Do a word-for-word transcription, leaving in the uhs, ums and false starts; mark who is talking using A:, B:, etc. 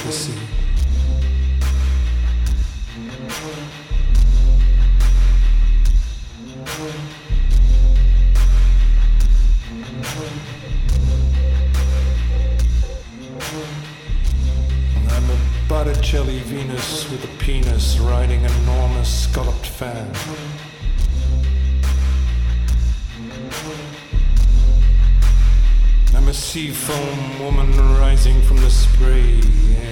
A: ecstasy. I'm a Botticelli Venus with a penis riding an enormous scalloped fan. I'm a sea foam woman rising from the spray.